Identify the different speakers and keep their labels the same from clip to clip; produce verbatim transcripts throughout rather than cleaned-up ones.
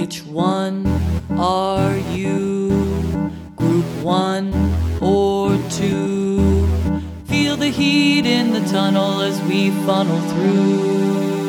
Speaker 1: Which one are you? Group one or two? Feel the heat in the tunnel as we funnel through.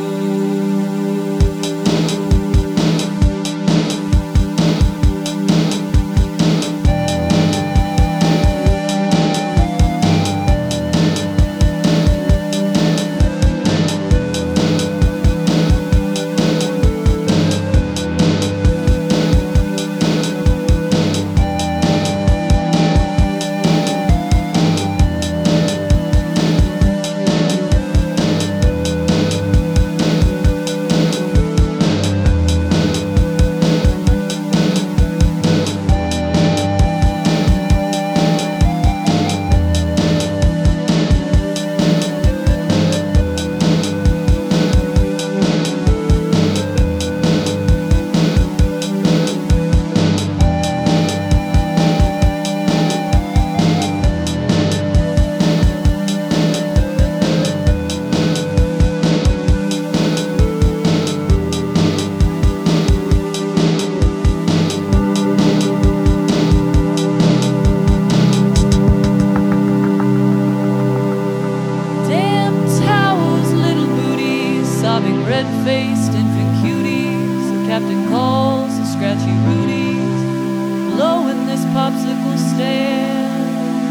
Speaker 1: Red-faced infant cuties, the captain calls the scratchy Rudies, blowing this popsicle stand.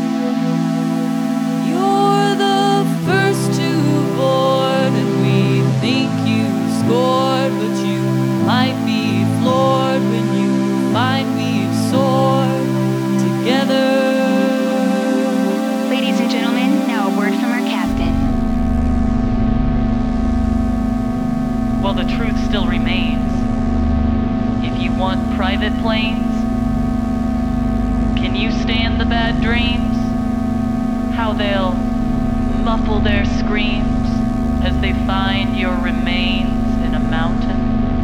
Speaker 1: You're the first to board, and we think you scored, but you might be floored when you find we've soared together.
Speaker 2: Ladies and gentlemen, now a word from our captain.
Speaker 3: Well, the truth still remains. If you want private planes, can you stand the bad dreams? How they'll muffle their screams as they find your remains in a mountain?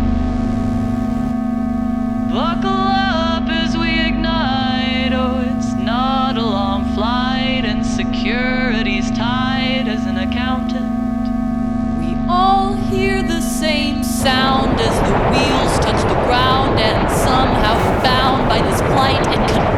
Speaker 3: Buckle up as we ignite. Oh, it's not a long flight, and security's tight as an accountant.
Speaker 1: All hear the same sound as the wheels touch the ground, and somehow bound by this flight and